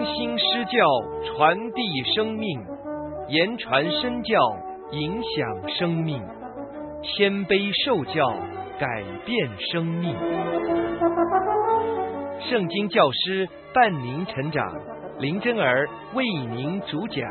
心施教，传递生命，言传身教，影响生命，谦卑受教，改变生命。圣经教师伴您成长，林真儿为您主讲。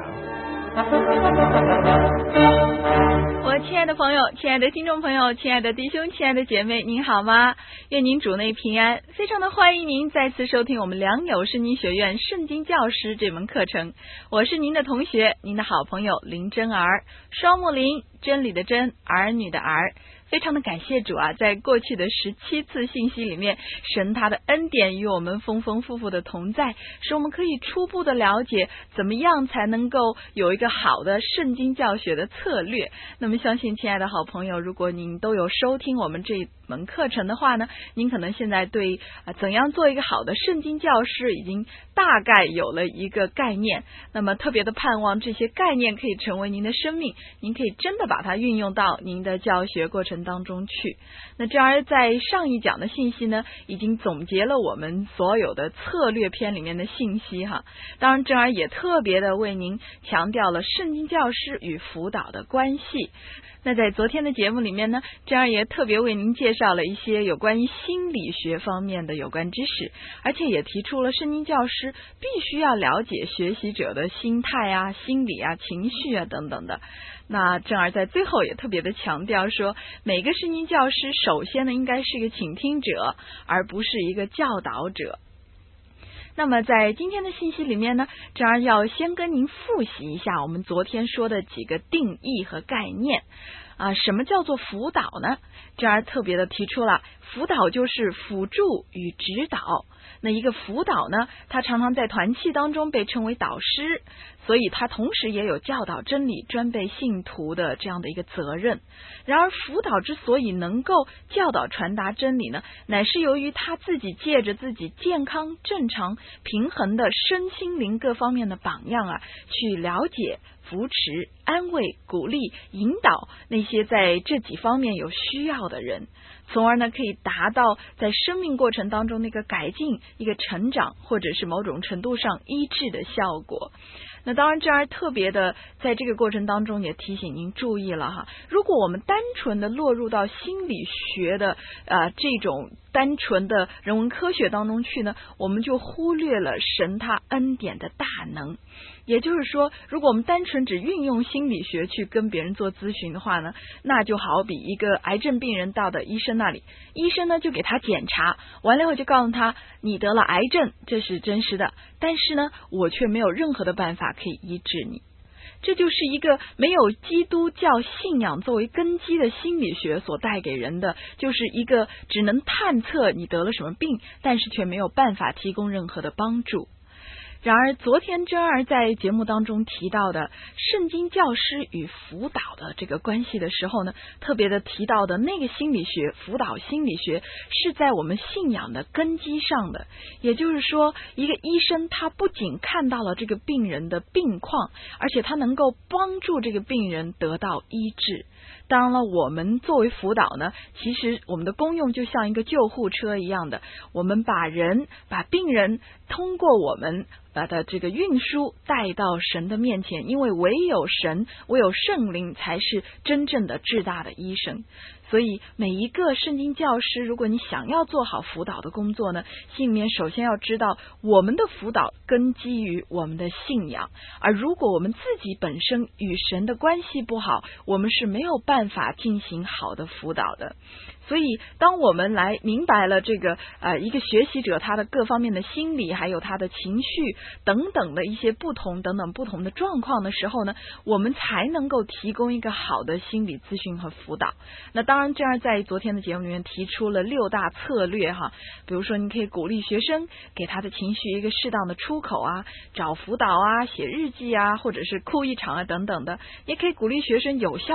我亲爱的朋友，亲爱的听众朋友，亲爱的弟兄，亲爱的姐妹，您好吗？愿您主内平安。非常的欢迎您再次收听我们良友圣经学院圣经教师这门课程。我是您的同学，您的好朋友林真儿，双木林，真理的真，儿女的儿。非常的感谢主啊，在过去的17次信息里面，神他的恩典与我们丰丰富富的同在，使我们可以初步的了解怎么样才能够有一个好的圣经教学的策略。那么相信亲爱的好朋友，如果您都有收听我们这一门课程的话呢，您可能现在对怎样做一个好的圣经教师已经大概有了一个概念。那么特别的盼望这些概念可以成为您的生命，您可以真的把它运用到您的教学过程当中去。那这儿在上一讲的信息呢，已经总结了我们所有的策略篇里面的信息哈。当然这儿也特别的为您强调了圣经教师与辅导的关系。那在昨天的节目里面呢，这样也特别为您介绍了一些有关于心理学方面的有关知识，而且也提出了圣经教师必须要了解学习者的心态啊、心理啊、情绪啊等等的。那正儿在最后也特别的强调说，每个圣经教师首先呢应该是一个倾听者，而不是一个教导者。那么在今天的信息里面呢，这儿要先跟您复习一下我们昨天说的几个定义和概念什么叫做辅导呢？这儿特别的提出了，辅导就是辅助与指导。那一个辅导呢，它常常在团契当中被称为导师，所以它同时也有教导真理、专备信徒的这样的一个责任。然而辅导之所以能够教导传达真理呢，乃是由于他自己借着自己健康、正常、平衡的身心灵各方面的榜样去了解、扶持、安慰、鼓励、引导那些在这几方面有需要的人，从而呢可以达到在生命过程当中那个改进、一个成长，或者是某种程度上医治的效果。那当然这儿特别的在这个过程当中也提醒您注意了哈，如果我们单纯的落入到心理学的这种单纯的人文科学当中去呢，我们就忽略了神他恩典的大能。也就是说，如果我们单纯只运用心理学去跟别人做咨询的话呢，那就好比一个癌症病人到的医生那里，医生呢就给他检查完了以后就告诉他，你得了癌症，这是真实的，但是呢我却没有任何的办法可以医治你。这就是一个没有基督教信仰作为根基的心理学所带给人的，就是一个只能探测你得了什么病，但是却没有办法提供任何的帮助。然而昨天真儿在节目当中提到的圣经教师与辅导的这个关系的时候呢，特别的提到的那个心理学，辅导心理学是在我们信仰的根基上的。也就是说，一个医生他不仅看到了这个病人的病况，而且他能够帮助这个病人得到医治。当然了，我们作为辅导呢，其实我们的功用就像一个救护车一样的，我们把病人通过我们把它这个运输带到神的面前，因为唯有神，唯有圣灵才是真正的至大的医生。所以每一个圣经教师，如果你想要做好辅导的工作呢，心里面首先要知道我们的辅导根基于我们的信仰，而如果我们自己本身与神的关系不好，我们是没有办法进行好的辅导的。所以当我们来明白了这个一个学习者他的各方面的心理，还有他的情绪等等的一些不同的状况的时候呢，我们才能够提供一个好的心理咨询和辅导。那当然这样在昨天的节目里面提出了6大策略哈，比如说你可以鼓励学生给他的情绪一个适当的出口找辅导写日记或者是哭一场等等的，也可以鼓励学生有效的安排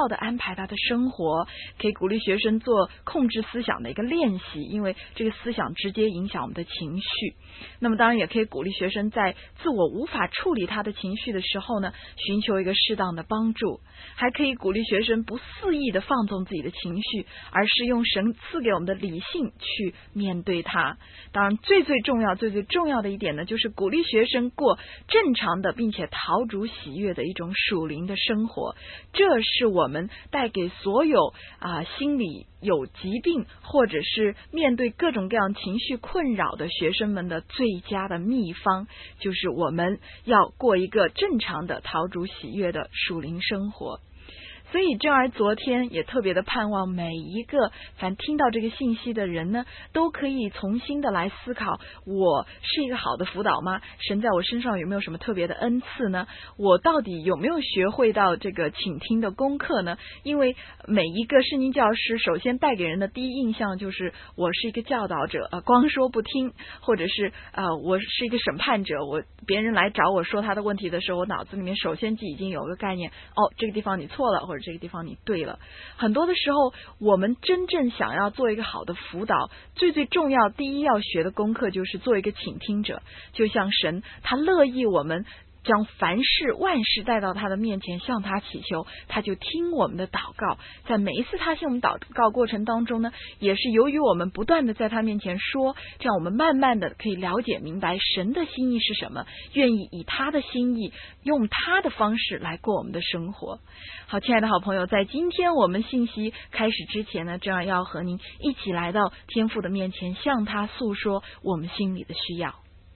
害他的生活，可以鼓励学生做控制思想的一个练习，因为这个思想直接影响我们的情绪。那么当然也可以鼓励学生在自我无法处理他的情绪的时候呢，寻求一个适当的帮助，还可以鼓励学生不肆意的放纵自己的情绪，而是用神赐给我们的理性去面对它。当然最重要的一点呢，就是鼓励学生过正常的并且陶主喜悦的一种属灵的生活。这是我们带给所有心理有疾病或者是面对各种各样情绪困扰的学生们的最佳的秘方，就是我们要过一个正常的陶主喜悦的属灵生活。所以珍儿昨天也特别的盼望每一个凡听到这个信息的人呢，都可以重新的来思考，我是一个好的辅导吗？神在我身上有没有什么特别的恩赐呢？我到底有没有学会到这个倾听的功课呢？因为每一个圣经教师首先带给人的第一印象就是我是一个教导者，光说不听，或者是我是一个审判者，别人来找我说他的问题的时候，我脑子里面首先就已经有个概念，这个地方你错了，或者这个地方你对了。很多的时候我们真正想要做一个好的辅导，最重要第一要学的功课就是做一个倾听者。就像神他乐意我们将凡事万事带到他的面前，向他祈求，他就听我们的祷告。在每一次他向我们祷告过程当中呢，也是由于我们不断的在他面前说，这样我们慢慢的可以了解明白神的心意是什么，愿意以他的心意用他的方式来过我们的生活。好，亲爱的好朋友，在今天我们信息开始之前呢，这样要和您一起来到天父的面前，向他诉说我们心里的需要。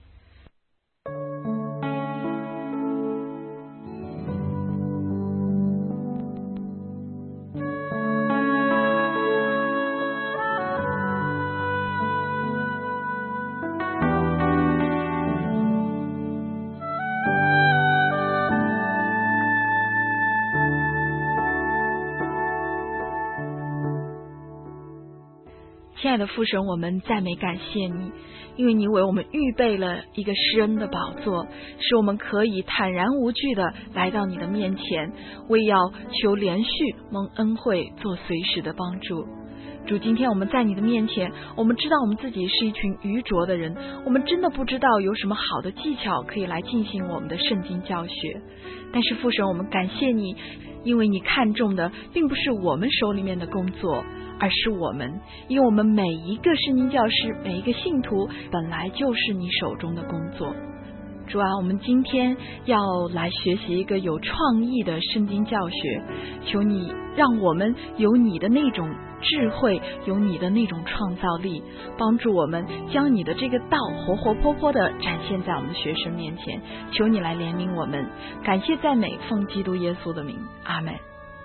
亲爱的父神，我们赞美感谢你，因为你为我们预备了一个施恩的宝座，使我们可以坦然无惧的来到你的面前，为要求连续蒙恩惠，做随时的帮助。主，今天我们在你的面前，我们知道我们自己是一群愚拙的人，我们真的不知道有什么好的技巧可以来进行我们的圣经教学。但是父神，我们感谢你，因为你看重的并不是我们手里面的工作，而是我们，因为我们每一个圣经教师，每一个信徒本来就是你手中的工作。主啊，我们今天要来学习一个有创意的圣经教学，求你让我们有你的那种智慧，有你的那种创造力，帮助我们将你的这个道活活泼泼的展现在我们的学生面前。求你来怜悯我们，感谢赞美，奉基督耶稣的名，阿们。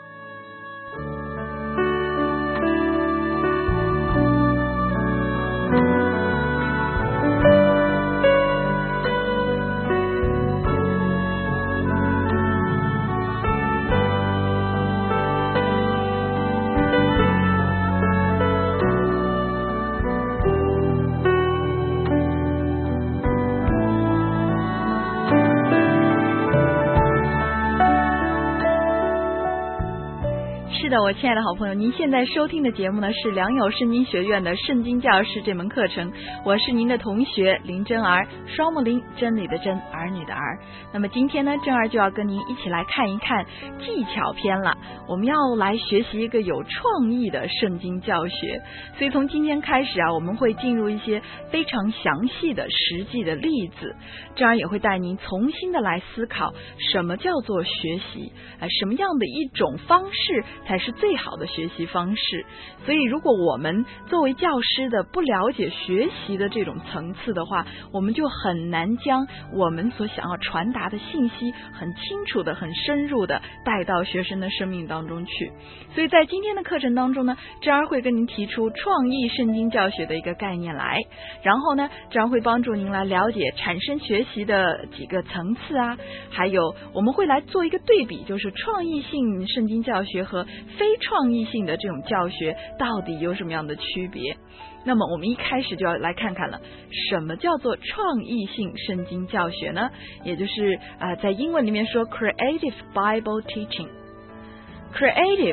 是的，我亲爱的好朋友，您现在收听的节目呢是良友圣经学院的圣经教师这门课程，我是您的同学林真儿，双木林，真理的真，儿女的儿。那么今天呢，真儿就要跟您一起来看一看技巧篇了，我们要来学习一个有创意的圣经教学。所以从今天开始啊，我们会进入一些非常详细的实际的例子，真儿也会带您重新的来思考什么叫做学习，什么样的一种方式才是最好的学习方式。所以如果我们作为教师的不了解学习的这种层次的话，我们就很难将我们所想要传达的信息很清楚的很深入的带到学生的生命当中去。所以在今天的课程当中呢，真儿会跟您提出创意圣经教学的一个概念来，然后呢，真儿会帮助您来了解产生学习的几个层次啊，还有我们会来做一个对比，就是创意性圣经教学和非创意性的这种教学到底有什么样的区别。那么我们一开始就要来看看了，什么叫做创意性圣经教学呢？也就是在英文里面说 creative Bible teaching。 creative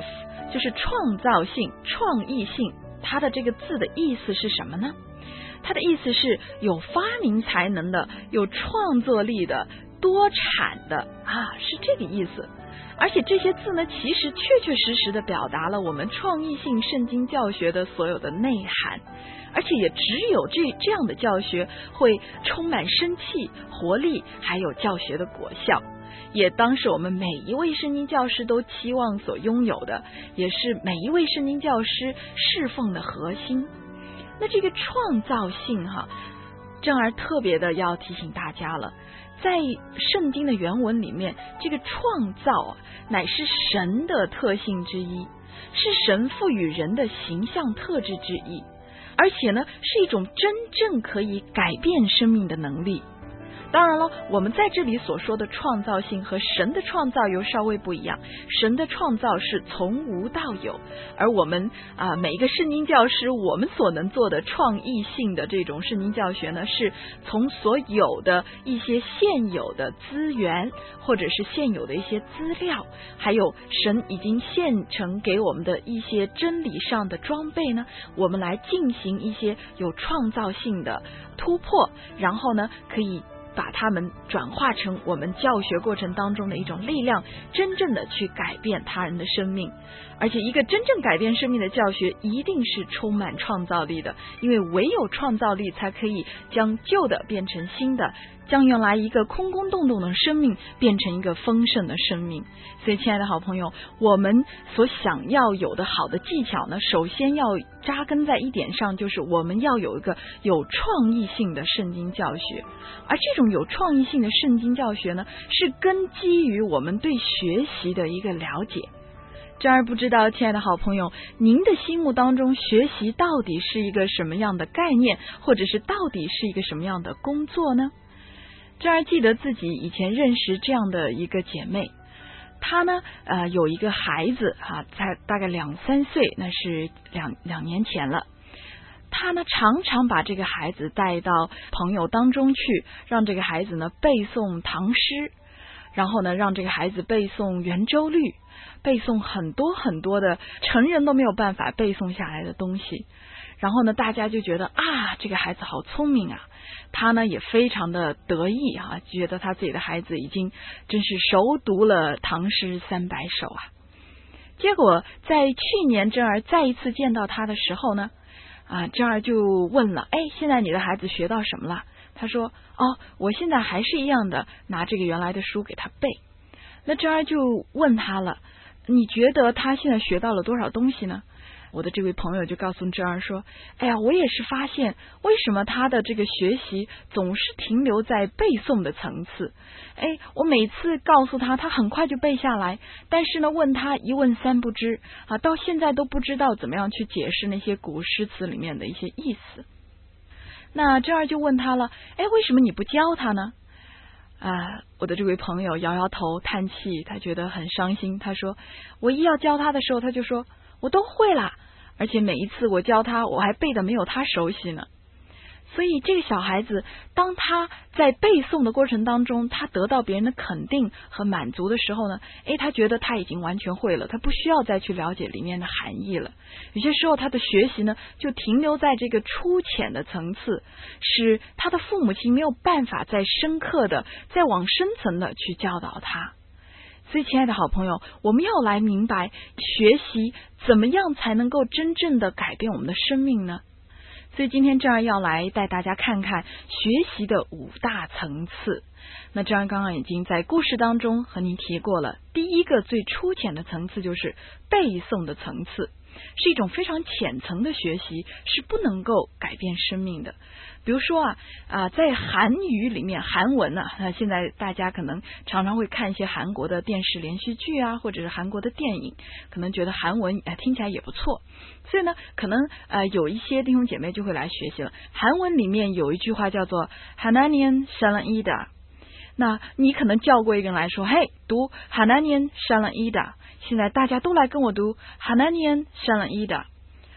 就是创造性、创意性，它的这个字的意思是什么呢？它的意思是有发明才能的，有创作力的，多产的是这个意思。而且这些字呢，其实确确实实的表达了我们创意性圣经教学的所有的内涵，而且也只有这样的教学会充满生气、活力，还有教学的果效，也当是我们每一位圣经教师都期望所拥有的，也是每一位圣经教师侍奉的核心。那这个创造性正儿特别的要提醒大家了，在圣经的原文里面，这个创造乃是神的特性之一，是神赋予人的形象特质之一，而且呢，是一种真正可以改变生命的能力。当然了，我们在这里所说的创造性和神的创造又稍微不一样。神的创造是从无到有，而我们每一个圣经教师我们所能做的创意性的这种圣经教学呢，是从所有的一些现有的资源，或者是现有的一些资料，还有神已经现成给我们的一些真理上的装备呢，我们来进行一些有创造性的突破，然后呢，可以把它们转化成我们教学过程当中的一种力量，真正的去改变他人的生命。而且一个真正改变生命的教学一定是充满创造力的，因为唯有创造力才可以将旧的变成新的，将原来一个空空洞洞的生命变成一个丰盛的生命。所以亲爱的好朋友，我们所想要有的好的技巧呢，首先要扎根在一点上，就是我们要有一个有创意性的圣经教学。而这种有创意性的圣经教学呢，是根基于我们对学习的一个了解。这儿不知道亲爱的好朋友，您的心目当中学习到底是一个什么样的概念，或者是到底是一个什么样的工作呢？这儿记得自己以前认识这样的一个姐妹，她呢有一个孩子才大概2-3岁，那是两年前了。她呢常常把这个孩子带到朋友当中去，让这个孩子呢背诵唐诗，然后呢让这个孩子背诵圆周率，背诵很多很多的成人都没有办法背诵下来的东西。然后呢大家就觉得这个孩子好聪明啊，他呢也非常的得意觉得他自己的孩子已经真是熟读了唐诗300首啊。结果在去年珍儿再一次见到他的时候呢，珍儿就问了，现在你的孩子学到什么了？他说我现在还是一样的拿这个原来的书给他背。那珍儿就问他了，你觉得他现在学到了多少东西呢？我的这位朋友就告诉珍儿说，我也是发现为什么他的这个学习总是停留在背诵的层次。我每次告诉他，他很快就背下来，但是呢问他一问三不知到现在都不知道怎么样去解释那些古诗词里面的一些意思。那珍儿就问他了，为什么你不教他呢？我的这位朋友摇摇头叹气，他觉得很伤心。他说，我一要教他的时候，他就说我都会啦，而且每一次我教他，我还背得没有他熟悉呢。所以这个小孩子当他在背诵的过程当中，他得到别人的肯定和满足的时候呢，他觉得他已经完全会了，他不需要再去了解里面的含义了。有些时候他的学习呢就停留在这个粗浅的层次，使他的父母亲没有办法再深刻的再往深层的去教导他。所以亲爱的好朋友，我们要来明白学习怎么样才能够真正的改变我们的生命呢？所以今天这样要来带大家看看学习的5大层次。那这样刚刚已经在故事当中和您提过了，第一个最粗浅的层次就是背诵的层次，是一种非常浅层的学习，是不能够改变生命的。比如说在韩语里面，韩文现在大家可能常常会看一些韩国的电视连续剧或者是韩国的电影，可能觉得韩文听起来也不错，所以呢可能有一些弟兄姐妹就会来学习了。韩文里面有一句话叫做 하나님 사랑이다， 那你可能叫过一个人来说，嘿，读 하나님 사랑이다， 现在大家都来跟我读 하나님 사랑이다。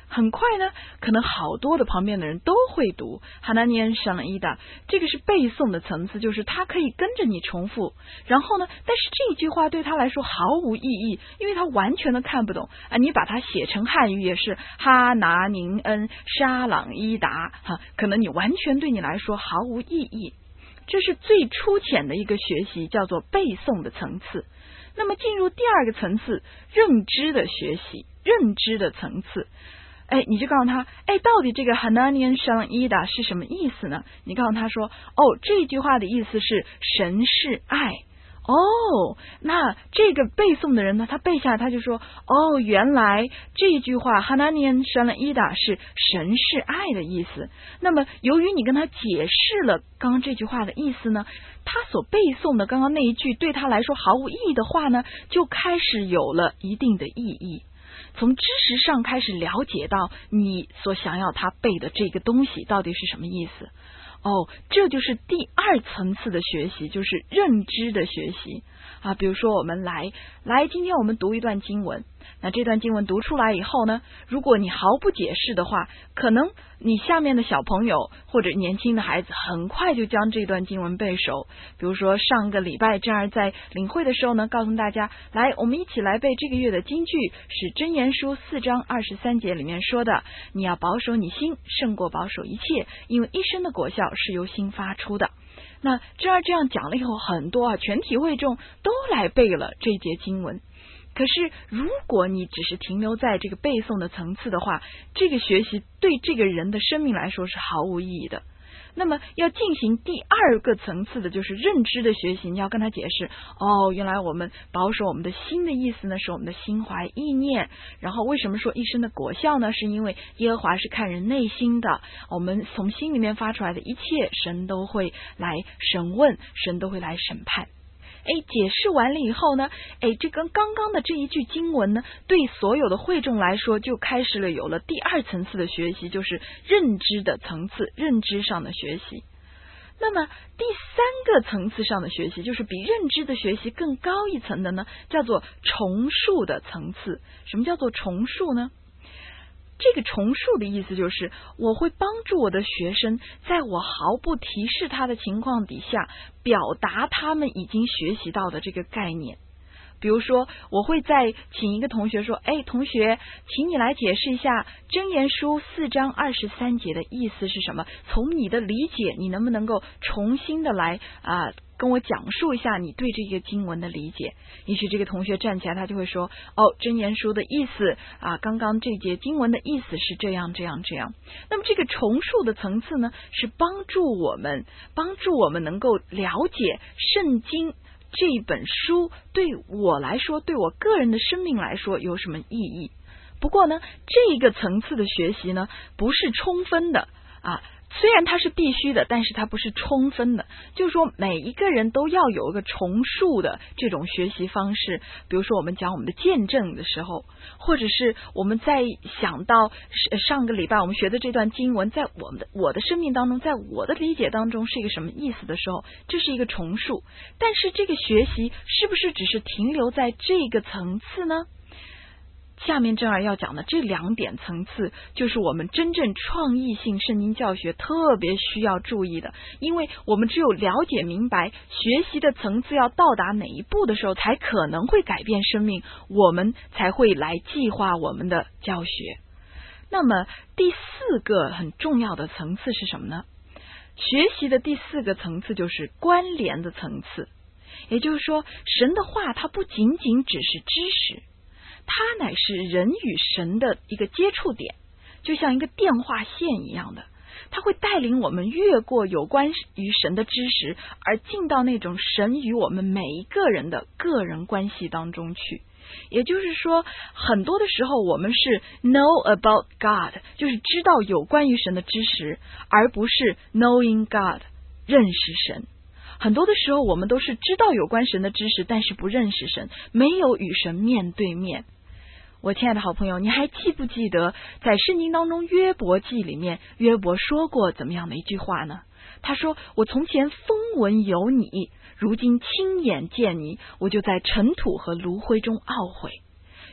很快呢，可能好多的旁边的人都会读 Hananian Shalom， 这个是背诵的层次，就是他可以跟着你重复，然后呢，但是这句话对他来说毫无意义，因为他完全的看不懂啊。你把它写成汉语也是哈拿宁恩沙朗伊达可能你完全对你来说毫无意义。这是最粗浅的一个学习，叫做背诵的层次。那么进入第二个层次，认知的学习，认知的层次。你就告诉他，到底这个 Hananian Shalom 是什么意思呢？你告诉他说，这句话的意思是神是爱。那这个背诵的人呢，他背下来他就说，原来这句话 Hananian Shalom 是神是爱的意思。那么由于你跟他解释了刚刚这句话的意思呢，他所背诵的刚刚那一句对他来说毫无意义的话呢，就开始有了一定的意义。从知识上开始了解到你所想要他背的这个东西到底是什么意思。这就是第二层次的学习，就是认知的学习啊。比如说我们来，今天我们读一段经文，那这段经文读出来以后呢，如果你毫不解释的话，可能你下面的小朋友或者年轻的孩子很快就将这段经文背熟。比如说上个礼拜这样在领会的时候呢，告诉大家，来，我们一起来背这个月的金句，是箴言书4章23节里面说的，你要保守你心胜过保守一切，因为一生的果效是由心发出的。那这样讲了以后，很多全体会众都来背了这节经文。可是如果你只是停留在这个背诵的层次的话，这个学习对这个人的生命来说是毫无意义的。那么要进行第二个层次的，就是认知的学习，你要跟他解释，原来我们保守我们的心的意思呢，是我们的心怀意念。然后为什么说一生的果效呢？是因为耶和华是看人内心的，我们从心里面发出来的一切，神都会来审问，神都会来审判。解释完了以后呢，这跟刚刚的这一句经文呢，对所有的会众来说就开始了有了第二层次的学习，就是认知的层次，认知上的学习。那么第三个层次上的学习，就是比认知的学习更高一层的呢，叫做重述的层次。什么叫做重述呢？这个重述的意思就是，我会帮助我的学生在我毫不提示他的情况底下，表达他们已经学习到的这个概念。比如说我会再请一个同学说，同学，请你来解释一下箴言书4章23节的意思是什么，从你的理解你能不能够重新的来跟我讲述一下你对这个经文的理解。也许这个同学站起来，他就会说，箴言书的意思刚刚这节经文的意思是这样这样这样。那么这个重述的层次呢，是帮助我们能够了解圣经这本书对我来说，对我个人的生命来说有什么意义。不过呢，这个层次的学习呢，不是充分的虽然它是必须的，但是它不是充分的。就是说每一个人都要有一个重述的这种学习方式。比如说我们讲我们的见证的时候，或者是我们在想到上个礼拜我们学的这段经文在我的生命当中，在我的理解当中是一个什么意思的时候，这是一个重述。但是这个学习是不是只是停留在这个层次呢？下面正儿要讲的这2点层次，就是我们真正创意性圣经教学特别需要注意的。因为我们只有了解明白学习的层次要到达哪一步的时候，才可能会改变生命，我们才会来计划我们的教学。那么第4个很重要的层次是什么呢？学习的第4个层次就是关联的层次。也就是说，神的话它不仅仅只是知识，它乃是人与神的一个接触点，就像一个电话线一样的，它会带领我们越过有关于神的知识，而进到那种神与我们每一个人的个人关系当中去。也就是说，很多的时候我们是 know about God， 就是知道有关于神的知识，而不是 knowing God， 认识神。很多的时候我们都是知道有关神的知识，但是不认识神，没有与神面对面。我亲爱的好朋友，你还记不记得在圣经当中约伯记里面，约伯说过怎么样的一句话呢？他说，我从前风闻有你，如今亲眼见你，我就在尘土和炉灰中懊悔。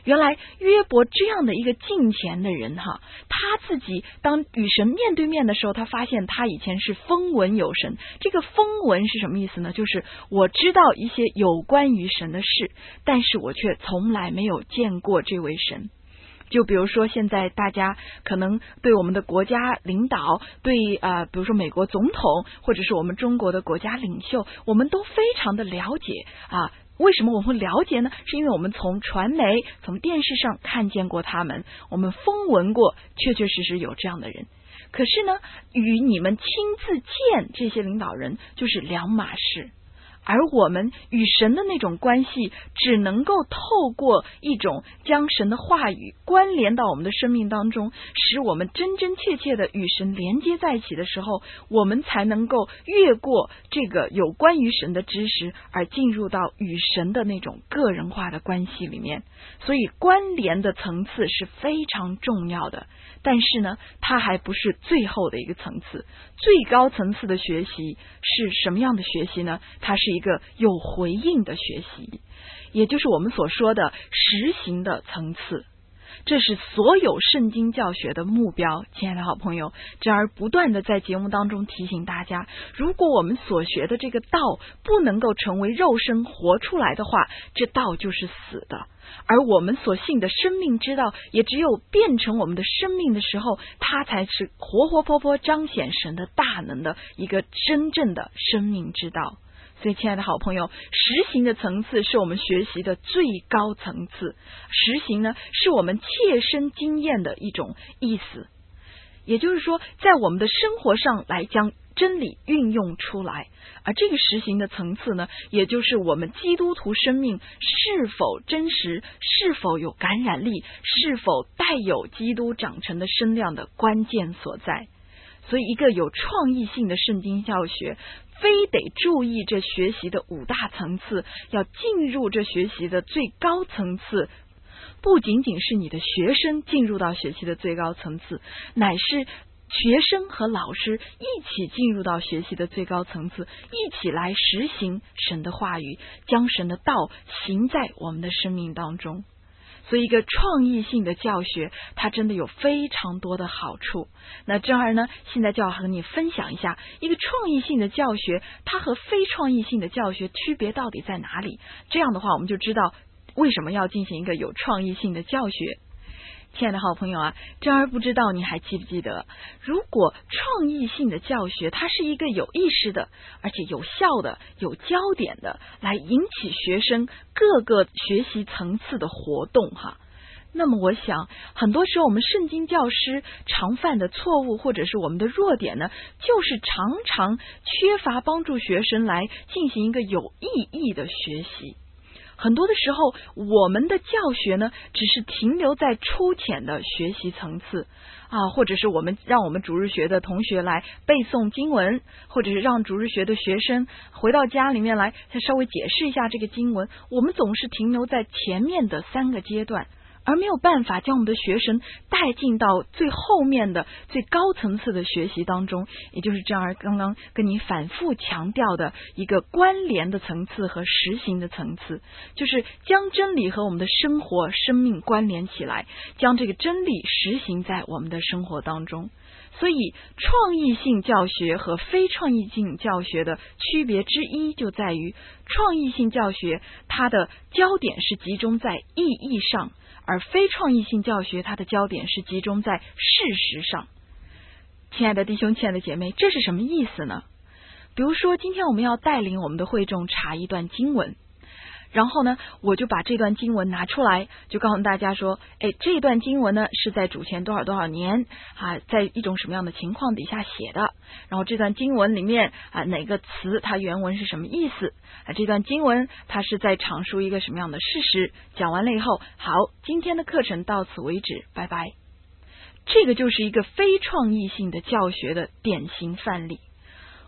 原来约伯这样的一个敬虔的人哈，他自己当与神面对面的时候，他发现他以前是风闻有神。这个风闻是什么意思呢？就是我知道一些有关于神的事，但是我却从来没有见过这位神。就比如说现在大家可能对我们的国家领导，对比如说美国总统，或者是我们中国的国家领袖，我们都非常的了解啊。为什么我们会了解呢？是因为我们从传媒、从电视上看见过他们，我们风闻过，确确实实有这样的人。可是呢，与你们亲自见这些领导人就是两码事。而我们与神的那种关系，只能够透过一种将神的话语关联到我们的生命当中，使我们真真切切的与神连接在一起的时候，我们才能够越过这个有关于神的知识，而进入到与神的那种个人化的关系里面。所以关联的层次是非常重要的，但是呢，它还不是最后的一个层次。最高层次的学习是什么样的学习呢？它是一个有回应的学习，也就是我们所说的实行的层次。这是所有圣经教学的目标，亲爱的好朋友。这而不断的在节目当中提醒大家，如果我们所学的这个道不能够成为肉身活出来的话，这道就是死的。而我们所信的生命之道，也只有变成我们的生命的时候，它才是活活泼泼彰显神的大能的一个真正的生命之道。所以亲爱的好朋友，实行的层次是我们学习的最高层次，实行呢是我们切身经验的一种意思，也就是说在我们的生活上来将真理运用出来。而这个实行的层次呢，也就是我们基督徒生命是否真实，是否有感染力，是否带有基督长成的身量的关键所在。所以一个有创意性的圣经教学，非得注意这学习的五大层次，要进入这学习的最高层次。不仅仅是你的学生进入到学习的最高层次，乃是学生和老师一起进入到学习的最高层次，一起来实行神的话语，将神的道行在我们的生命当中。所以一个创意性的教学，它真的有非常多的好处。那这儿呢，现在就要和你分享一下，一个创意性的教学，它和非创意性的教学区别到底在哪里？这样的话，我们就知道为什么要进行一个有创意性的教学。亲爱的好朋友啊，这儿不知道你还记不记得，如果创意性的教学它是一个有意识的，而且有效的、有焦点的，来引起学生各个学习层次的活动哈。那么我想很多时候我们圣经教师常犯的错误或者是我们的弱点呢，就是常常缺乏帮助学生来进行一个有意义的学习。很多的时候我们的教学呢，只是停留在粗浅的学习层次或者是让我们主日学的同学来背诵经文，或者是让主日学的学生回到家里面来稍微解释一下这个经文。我们总是停留在前面的3个阶段，而没有办法将我们的学生带进到最后面的最高层次的学习当中，也就是这样刚刚跟你反复强调的一个关联的层次和实行的层次，就是将真理和我们的生活生命关联起来，将这个真理实行在我们的生活当中。所以创意性教学和非创意性教学的区别之一就在于，创意性教学它的焦点是集中在意义上，而非创意性教学它的焦点是集中在事实上。亲爱的弟兄，亲爱的姐妹，这是什么意思呢？比如说今天我们要带领我们的会众查一段经文，然后呢，我就把这段经文拿出来，就告诉大家说，这段经文呢是在主前多少多少年在一种什么样的情况底下写的，然后这段经文里面哪个词它原文是什么意思这段经文它是在阐述一个什么样的事实。讲完了以后，好，今天的课程到此为止，拜拜。这个就是一个非创意性的教学的典型范例。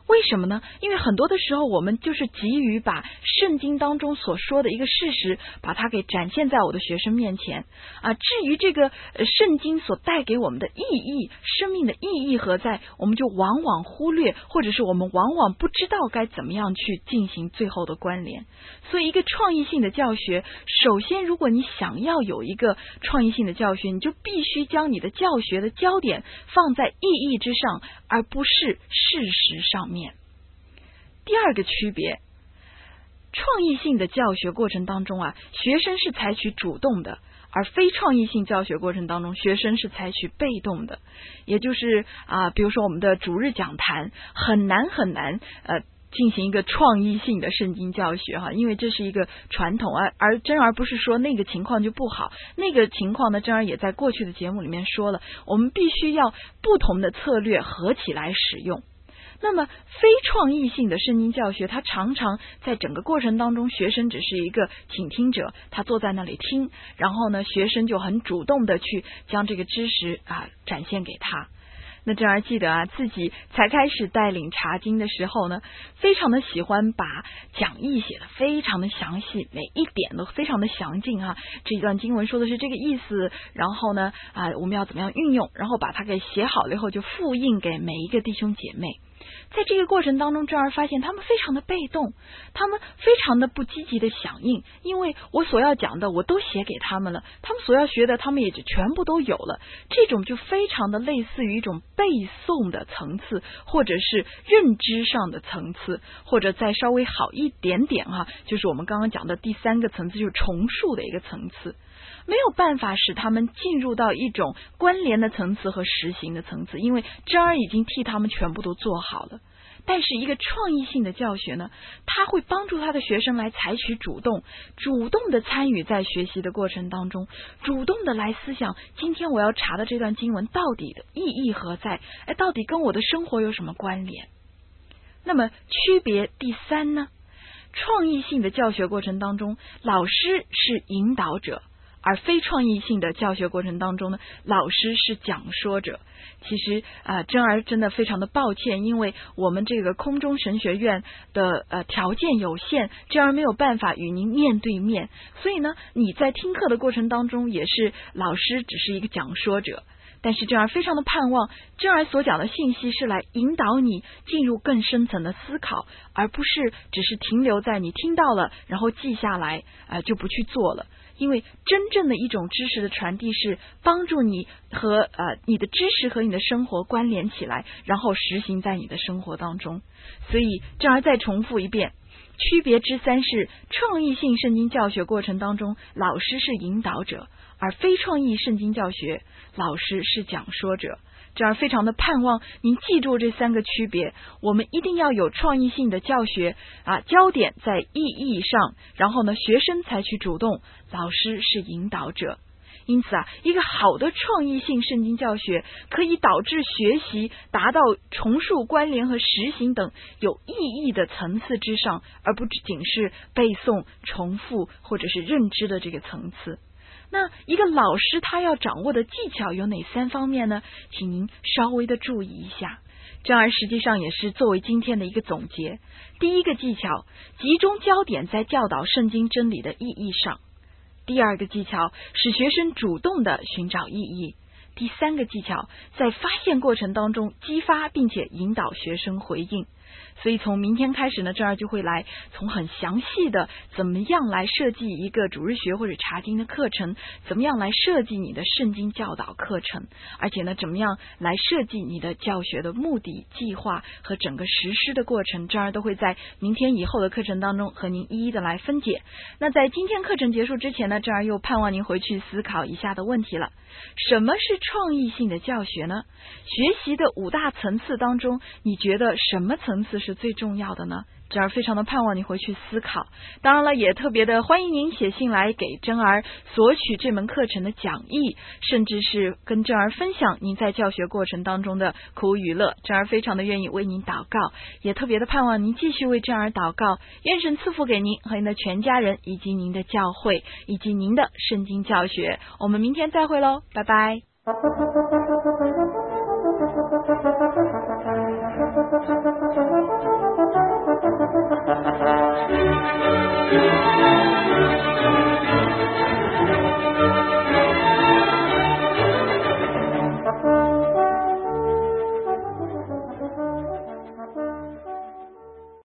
为什么呢？因为很多的时候我们就是急于把圣经当中所说的一个事实把它给展现在我的学生面前至于这个圣经所带给我们的意义，生命的意义何在，我们就往往忽略，或者是我们往往不知道该怎么样去进行最后的关联。所以一个创意性的教学，首先如果你想要有一个创意性的教学，你就必须将你的教学的焦点放在意义之上，而不是事实上面。第二个区别，创意性的教学过程当中学生是采取主动的，而非创意性教学过程当中学生是采取被动的。也就是比如说我们的主日讲坛很难进行一个创意性的圣经教学因为这是一个传统而真儿不是说那个情况就不好，那个情况呢真儿也在过去的节目里面说了，我们必须要不同的策略合起来使用。那么非创意性的圣经教学，它常常在整个过程当中学生只是一个倾听者，他坐在那里听，然后呢学生就很主动的去将这个知识展现给他。那真儿记得自己才开始带领查经的时候呢，非常的喜欢把讲义写得非常的详细，每一点都非常的详尽这一段经文说的是这个意思，然后呢我们要怎么样运用，然后把它给写好了以后就复印给每一个弟兄姐妹。在这个过程当中，真儿发现他们非常的被动，他们非常的不积极的响应，因为我所要讲的我都写给他们了，他们所要学的他们也就全部都有了。这种就非常的类似于一种背诵的层次，或者是认知上的层次，或者再稍微好一点点就是我们刚刚讲的第三个层次，就是重述的一个层次。没有办法使他们进入到一种关联的层次和实行的层次，因为真儿已经替他们全部都做好了。但是一个创意性的教学呢，他会帮助他的学生来采取主动的参与在学习的过程当中，主动的来思想今天我要查的这段经文到底的意义何在，到底跟我的生活有什么关联。那么区别第三呢，创意性的教学过程当中，老师是引导者，而非创意性的教学过程当中呢，老师是讲说者。其实真儿真的非常的抱歉，因为我们这个空中神学院的条件有限，真儿没有办法与您面对面，所以呢你在听课的过程当中也是老师只是一个讲说者。但是真儿非常的盼望真儿所讲的信息是来引导你进入更深层的思考，而不是只是停留在你听到了然后记下来就不去做了。因为真正的一种知识的传递是帮助你和你的知识和你的生活关联起来，然后实行在你的生活当中。所以这儿再重复一遍，区别之三是创意性圣经教学过程当中，老师是引导者，而非创意圣经教学，老师是讲说者。这儿非常的盼望您记住这三个区别，我们一定要有创意性的教学焦点在意义上，然后呢学生采取主动，老师是引导者。因此一个好的创意性圣经教学可以导致学习达到重述、关联和实行等有意义的层次之上，而不仅是背诵、重复或者是认知的这个层次。那一个老师他要掌握的技巧有哪三方面呢？请您稍微的注意一下。这儿实际上也是作为今天的一个总结。第一个技巧，集中焦点在教导圣经真理的意义上。第二个技巧，使学生主动的寻找意义。第三个技巧，在发现过程当中激发并且引导学生回应。所以从明天开始呢，这儿就会来从很详细的怎么样来设计一个主日学或者查经的课程，怎么样来设计你的圣经教导课程，而且呢怎么样来设计你的教学的目的、计划和整个实施的过程，这儿都会在明天以后的课程当中和您一一的来分解。那在今天课程结束之前呢，这儿又盼望您回去思考以下的问题了。什么是创意性的教学呢？学习的5大层次当中，你觉得什么层次是最重要的呢？这儿非常的盼望你回去思考。当然了，也特别的欢迎您写信来给真儿索取这门课程的讲义，甚至是跟真儿分享您在教学过程当中的苦与乐。真儿非常的愿意为您祷告，也特别的盼望您继续为真儿祷告，愿神赐福给您和您的全家人，以及您的教会，以及您的圣经教学。我们明天再会喽，拜拜。